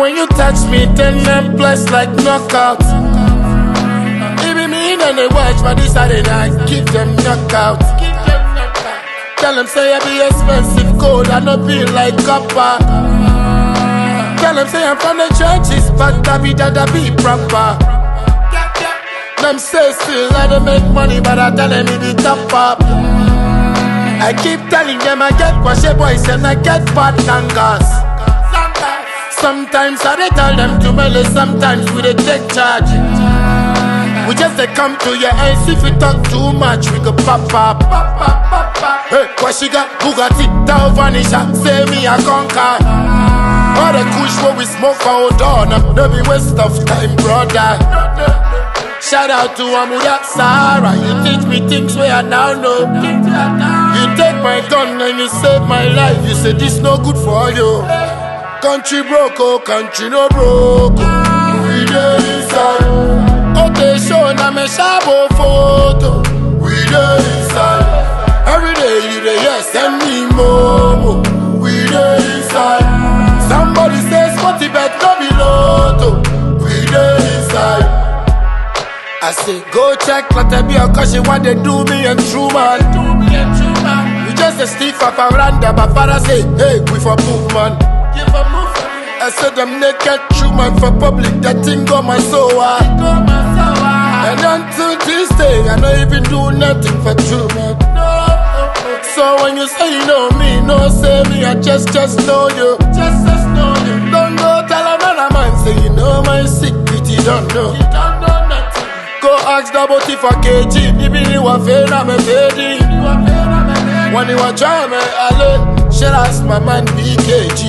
when you touch me, then I'm blessed like knockout. Even me and they watch my this Saturday night, keep them knockout. Tell them say I be expensive gold, I no be like copper. Tell them say I'm from the churches, but I be proper. Them say still I don't make money, but I tell them it be top up. I keep telling them I get washe boys and I get bad tangas. Sometimes I tell them to melee, sometimes we dey take charge. We just come to your ends, if you talk too much, we go pop up. Hey, what she got? Bugatti, Tao Vanisha, say me a conquer. All the kush what we smoke for hold on, no be waste of time, brother. Shout out to Amuda Sahara, you teach me things where I now know. You take my gun and you save my life, you say this no good for you. Country broke, oh country no broke. We dey inside. Okay, show na me shabo photo. We dey inside. Every day you dey hear send me momo. We dey inside. Somebody says Spotty bet no be lotto. We dey inside. I say go check Latabia cause she want to do me and true man. We just a stiff up around the Bafara say, hey, we for movement. I said I'm naked true man for public, that thing got my soul. And until this day, I don't even do nothing for true man. So when you say you know me, no say me, I just know you. Don't go tell another man, say you know my secret, you don't know. Go ask double T for KG, even you are fair, I'm a baby. When you are trying me, should ask my man BKG.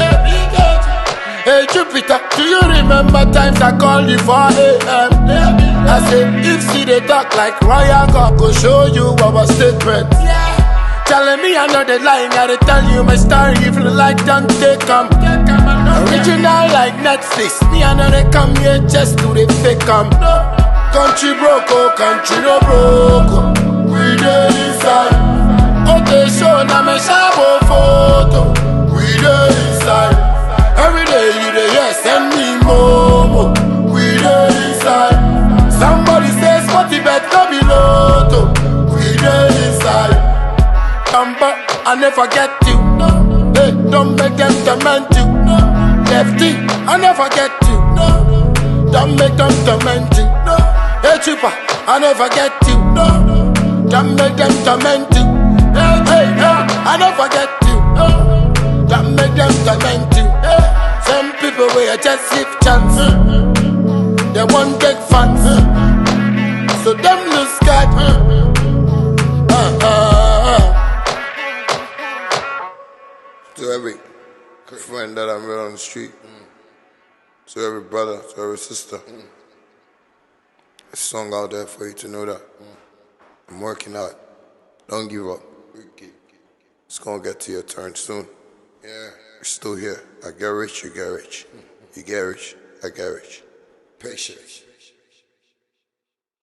Hey Jupiter, do you remember times I called you for AM? I said, if see they talk like Royal God, go show you our statement. Telling me I know the line, I tell you my story, even like don't take come. Original like Netflix, me I know they come here just to the fake come. Country broke, oh country no broke. We dey inside. Okay, show na me shabo photo. We dey inside. Every day you dey hear send me momo. We dey inside. Somebody says Spotty bet no be lotto. We dey inside. Tamba, I never get you. Hey, don't make them torment you. Lefty, I never get you. Don't make them torment you. Hey Chupa, I never get you. Don't make them torment you. Hey, I never get you. Don't make them torment you. Some people will just give chance. They won't take fans. So them lose God. To every friend that I met on the street, to every brother, to every sister, a song out there for you to know that I'm working hard. Don't give up. It's gonna get to your turn soon. Yeah, we're still here. I get rich, you get rich. You get rich, I get rich. Patience.